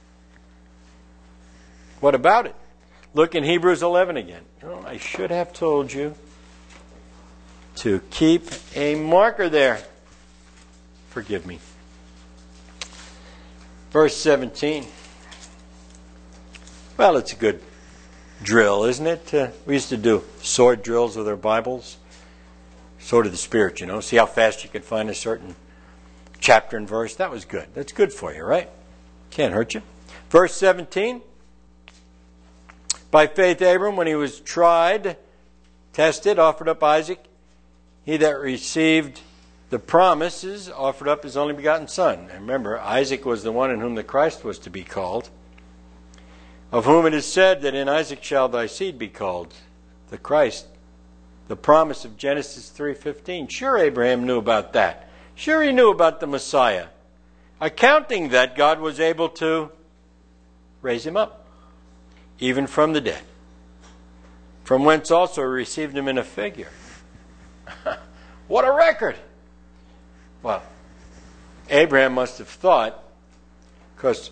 What about it? Look in Hebrews eleven again. Oh, I should have told you to keep a marker there. Forgive me. Verse seventeen. Well, it's a good drill, isn't it? Uh, we used to do sword drills with our Bibles. Sword of the Spirit, you know. See how fast you could find a certain chapter and verse. That was good. That's good for you, right? Can't hurt you. Verse seventeen. By faith Abram, when he was tried, tested, offered up Isaac. He that received the promises offered up his only begotten son. And remember, Isaac was the one in whom the Christ was to be called. Of whom it is said that in Isaac shall thy seed be called, the Christ. The promise of Genesis three fifteen. Sure, Abraham knew about that. Sure, he knew about the Messiah. Accounting that God was able to raise him up, even from the dead. From whence also he received him in a figure. What a record! Well, Abraham must have thought, because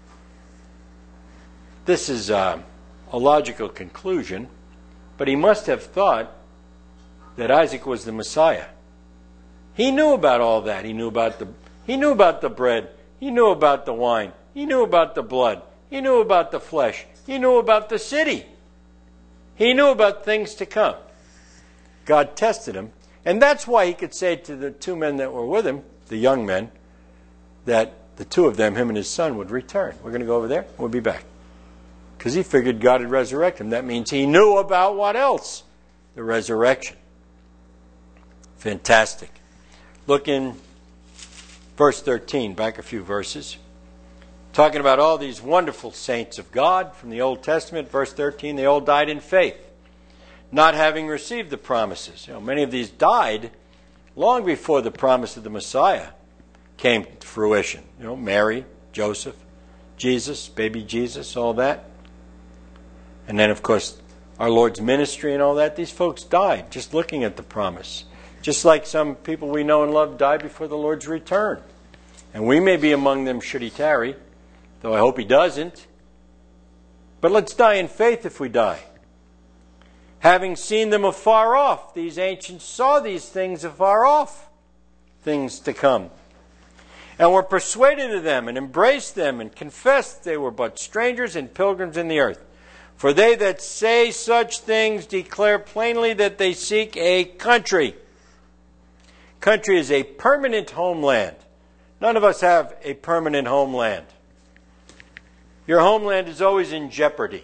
this is uh, a logical conclusion, but he must have thought that Isaac was the Messiah. He knew about all that. He knew about the he knew about the bread. He knew about the wine. He knew about the blood. He knew about the flesh. He knew about the city. He knew about things to come. God tested him, and that's why he could say to the two men that were with him, the young men, that the two of them, him and his son, would return. We're going to go over there. We'll be back. Because he figured God would resurrect him. That means he knew about what else? The resurrection. Fantastic. Look in verse thirteen, back a few verses. Talking about all these wonderful saints of God from the Old Testament. Verse thirteen, they all died in faith, not having received the promises. You know, many of these died long before the promise of the Messiah came to fruition. You know, Mary, Joseph, Jesus, baby Jesus, all that. And then, of course, our Lord's ministry and all that. These folks died just looking at the promise. Just like some people we know and love died before the Lord's return. And we may be among them should he tarry, though I hope he doesn't. But let's die in faith if we die. Having seen them afar off, these ancients saw these things afar off, things to come. And were persuaded of them and embraced them and confessed they were but strangers and pilgrims in the earth. For they that say such things declare plainly that they seek a country. Country is a permanent homeland. None of us have a permanent homeland. Your homeland is always in jeopardy.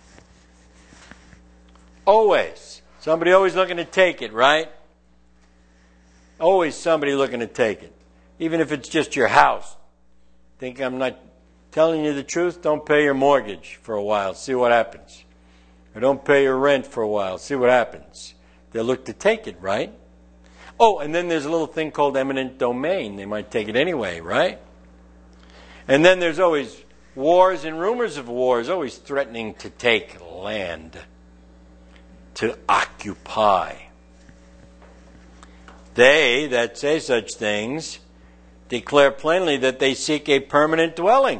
Always. Somebody always looking to take it, right? Always somebody looking to take it. Even if it's just your house. Think I'm not telling you the truth? Don't pay your mortgage for a while. See what happens. Or don't pay your rent for a while. See what happens. They'll look to take it, right? Oh, and then there's a little thing called eminent domain. They might take it anyway, right? And then there's always wars and rumors of wars, always threatening to take land, to occupy. They that say such things declare plainly that they seek a permanent dwelling.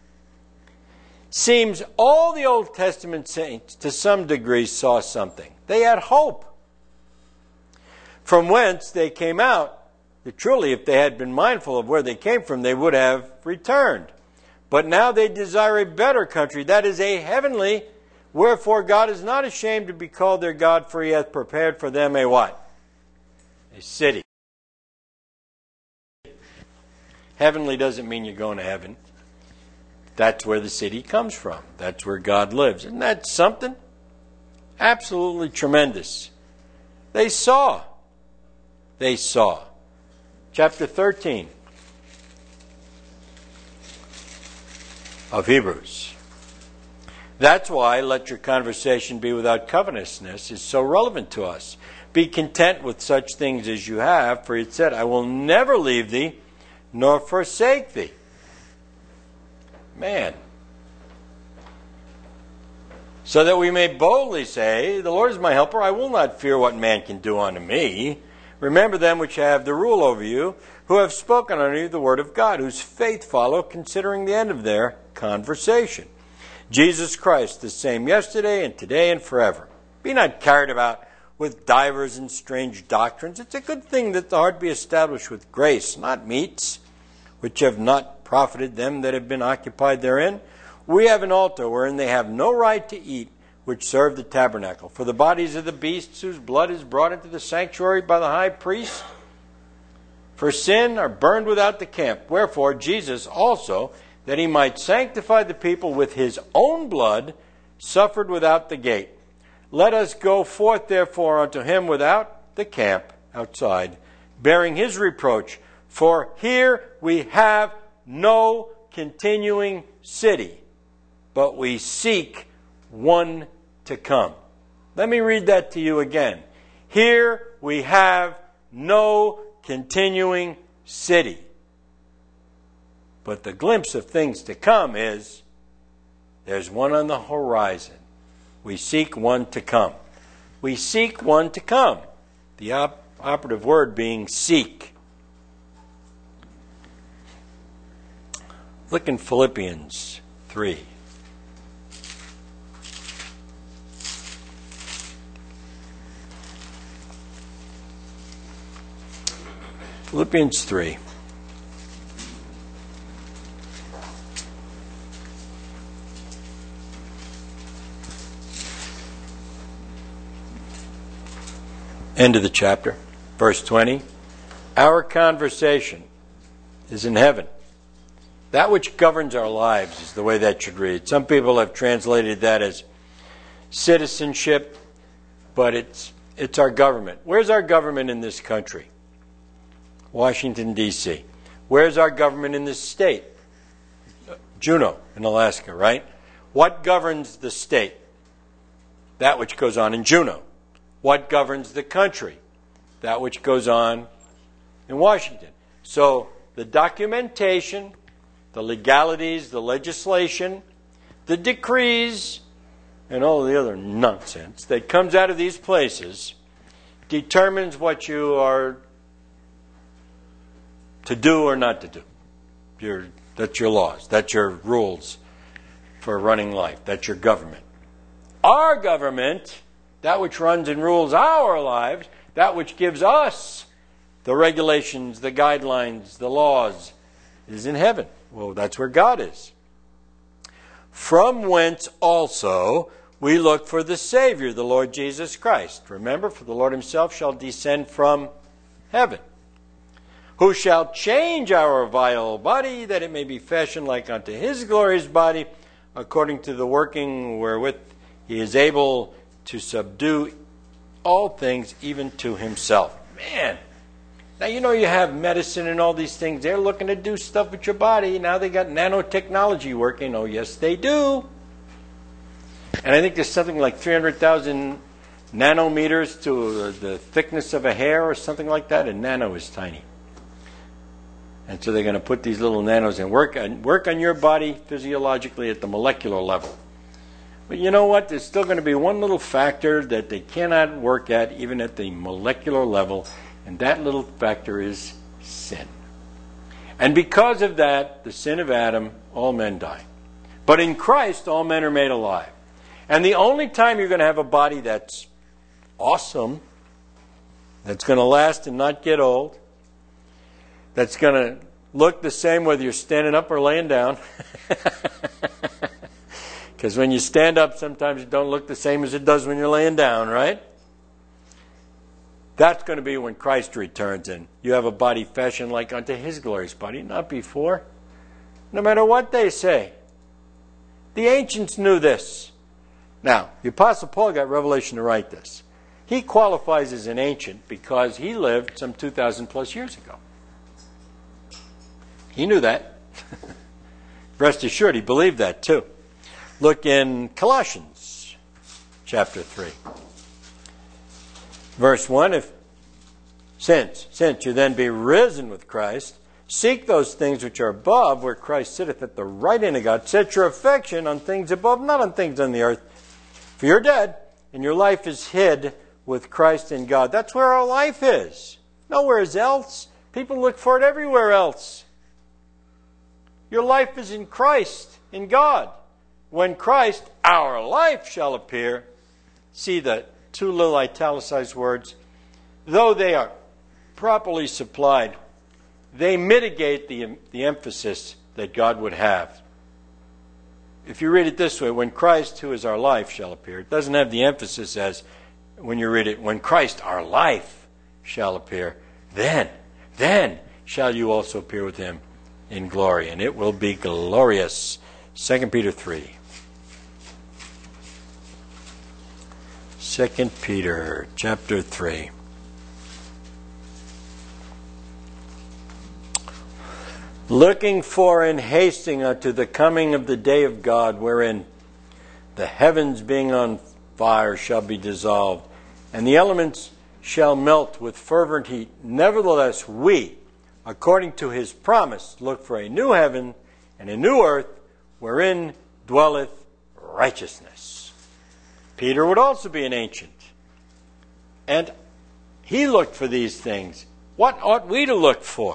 Seems all the Old Testament saints to some degree saw something. They had hope. From whence they came out, that truly if they had been mindful of where they came from, they would have returned. But now they desire a better country, that is a heavenly. Wherefore God is not ashamed to be called their God, for he hath prepared for them a what? A city. Heavenly doesn't mean you're going to heaven. That's where the city comes from. That's where God lives. Isn't that something? Absolutely tremendous. They saw. They saw. Chapter thirteen of Hebrews. That's why let your conversation be without covetousness is so relevant to us. Be content with such things as you have, for it said, I will never leave thee nor forsake thee. Man. So that we may boldly say, the Lord is my helper, I will not fear what man can do unto me. Remember them which have the rule over you, who have spoken unto you the word of God, whose faith follow, considering the end of their conversation. Jesus Christ, the same yesterday and today and forever. Be not carried about with divers and strange doctrines. It's a good thing that the heart be established with grace, not meats, which have not profited them that have been occupied therein. We have an altar wherein they have no right to eat, which serve the tabernacle. For the bodies of the beasts whose blood is brought into the sanctuary by the high priest for sin are burned without the camp. Wherefore Jesus also, that he might sanctify the people with his own blood, suffered without the gate. Let us go forth therefore unto him without the camp, outside, bearing his reproach. For here we have no continuing city, but we seek one to come. Let me read that to you again. Here we have no continuing city. But the glimpse of things to come is there's one on the horizon. We seek one to come. We seek one to come. The op- operative word being seek. Look in Philippians three. Philippians three. End of the chapter, verse twenty. Our conversation is in heaven. That which governs our lives is the way that should read. Some people have translated that as citizenship, but it's it's our government. Where's our government in this country? Washington, D C Where's our government in this state? Juneau in Alaska, right? What governs the state? That which goes on in Juneau. What governs the country? That which goes on in Washington. So the documentation, the legalities, the legislation, the decrees, and all the other nonsense that comes out of these places determines what you are to do or not to do. Your, that's your laws. That's your rules for running life. That's your government. Our government, that which runs and rules our lives, that which gives us the regulations, the guidelines, the laws, is in heaven. Well, that's where God is. From whence also we look for the Savior, the Lord Jesus Christ. Remember, for the Lord himself shall descend from heaven, who shall change our vile body, that it may be fashioned like unto his glorious body, according to the working wherewith he is able to subdue all things, even to himself. Man, now you know you have medicine and all these things. They're looking to do stuff with your body. Now they got nanotechnology working. Oh, yes, they do. And I think there's something like three hundred thousand nanometers to the thickness of a hair or something like that. And nano is tiny. And so they're going to put these little nanos and work on, work on your body physiologically at the molecular level. But you know what? There's still going to be one little factor that they cannot work at even at the molecular level, and that little factor is sin. And because of that, the sin of Adam, all men die. But in Christ, all men are made alive. And the only time you're going to have a body that's awesome, that's going to last and not get old, that's going to look the same whether you're standing up or laying down. Because when you stand up, sometimes it don't look the same as it does when you're laying down, right? That's going to be when Christ returns and you have a body fashioned like unto his glorious body, not before. No matter what they say. The ancients knew this. Now, the Apostle Paul got revelation to write this. He qualifies as an ancient because he lived some two thousand plus years ago. He knew that. Rest assured, he believed that too. Look in Colossians chapter three. Verse one, if since, since you then be risen with Christ, seek those things which are above, where Christ sitteth at the right hand of God. Set your affection on things above, not on things on the earth. For you're dead, and your life is hid with Christ in God. That's where our life is. Nowhere else. People look for it everywhere else. Your life is in Christ, in God. When Christ, our life, shall appear. See the two little italicized words. Though they are properly supplied, they mitigate the, the emphasis that God would have. If you read it this way, when Christ, who is our life, shall appear, it doesn't have the emphasis as when you read it, when Christ, our life, shall appear, then, then shall you also appear with him in glory, and it will be glorious. Second Peter three. Second Peter chapter three. Looking for and hasting unto the coming of the day of God, wherein the heavens being on fire shall be dissolved, and the elements shall melt with fervent heat. Nevertheless, we, according to his promise, look for a new heaven and a new earth, wherein dwelleth righteousness. Peter would also be an ancient. And he looked for these things. What ought we to look for?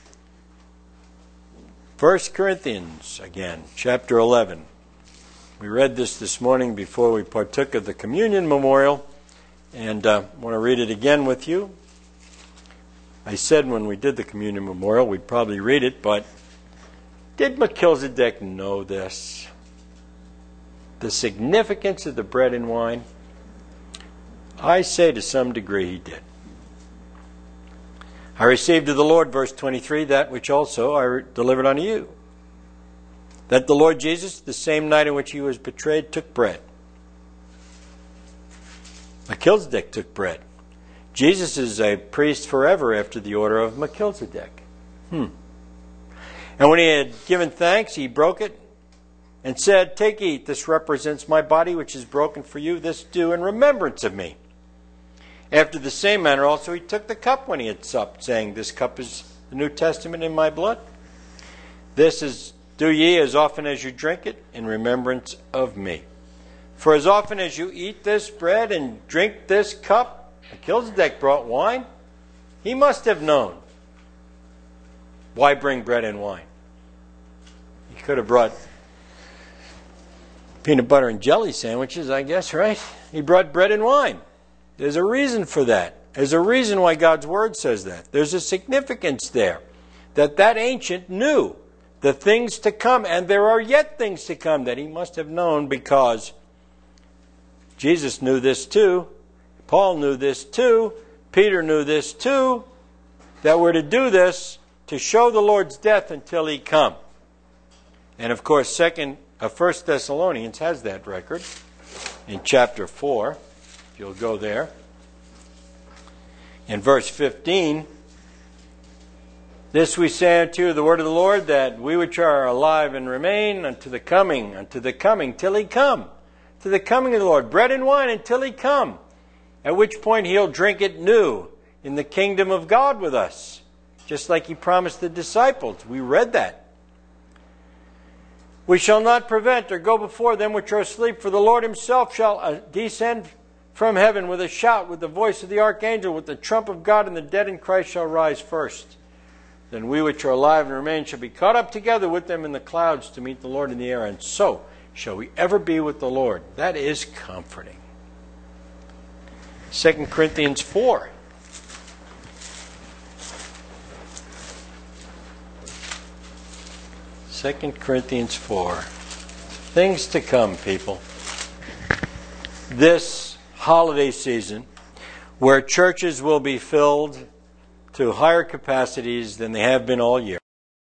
First Corinthians, again, chapter eleven. We read this this morning before we partook of the communion memorial. And I uh, want to read it again with you. I said when we did the communion memorial, we'd probably read it, but did Melchizedek know this? The significance of the bread and wine? I say to some degree he did. I received of the Lord, verse twenty-three, that which also I delivered unto you. That the Lord Jesus, the same night in which he was betrayed, took bread. Melchizedek took bread. Jesus is a priest forever after the order of Melchizedek. Hmm. And when he had given thanks, he broke it and said, take, eat, this represents my body which is broken for you. This do in remembrance of me. After the same manner also he took the cup when he had supped, saying, this cup is the New Testament in my blood. This is do ye as often as you drink it in remembrance of me. For as often as you eat this bread and drink this cup, Melchizedek brought wine. He must have known. Why bring bread and wine? He could have brought peanut butter and jelly sandwiches, I guess, right? He brought bread and wine. There's a reason for that. There's a reason why God's Word says that. There's a significance there. That that ancient knew the things to come, and there are yet things to come that he must have known, because Jesus knew this too. Paul knew this too. Peter knew this too. That we're to do this to show the Lord's death until he come. And of course, second, uh, First Thessalonians has that record in chapter four. If you'll go there. In verse fifteen, this we say unto you, the word of the Lord, that we which are alive and remain unto the coming, unto the coming, till he come. To the coming of the Lord, bread and wine until he come. At which point he'll drink it new in the kingdom of God with us. Just like he promised the disciples. We read that. We shall not prevent or go before them which are asleep, for the Lord himself shall descend from heaven with a shout, with the voice of the archangel, with the trump of God, and the dead in Christ shall rise first. Then we which are alive and remain shall be caught up together with them in the clouds to meet the Lord in the air, and so shall we ever be with the Lord. That is comforting. Second Corinthians four. Second Corinthians four. Things to come, people. This holiday season, where churches will be filled to higher capacities than they have been all year,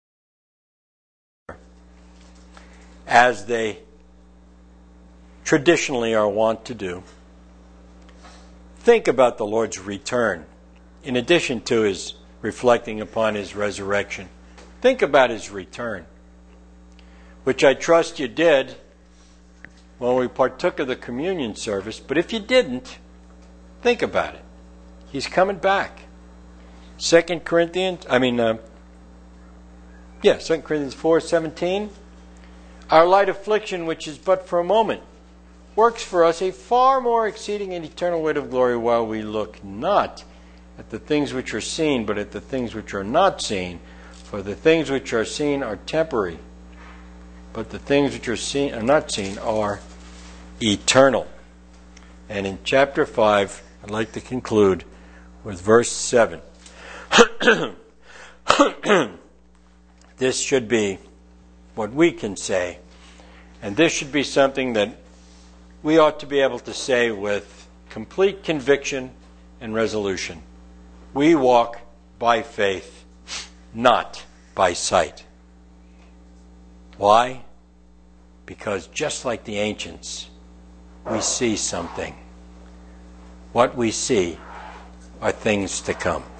as they traditionally are wont to do, think about the Lord's return. In addition to his reflecting upon his resurrection, think about his return, which I trust you did when we partook of the communion service. But if you didn't, think about it. He's coming back. Second Corinthians, I mean, uh, yeah, Second Corinthians four seventeen. Our light affliction, which is but for a moment, works for us a far more exceeding and eternal weight of glory, while we look not at the things which are seen, but at the things which are not seen. For the things which are seen are temporary, but the things which are seen are not seen are eternal. And in chapter five, I'd like to conclude with verse seven. This should be what we can say, and this should be something that we ought to be able to say with complete conviction and resolution. We walk by faith, not by sight. Why? Because just like the ancients, we see something. What we see are things to come.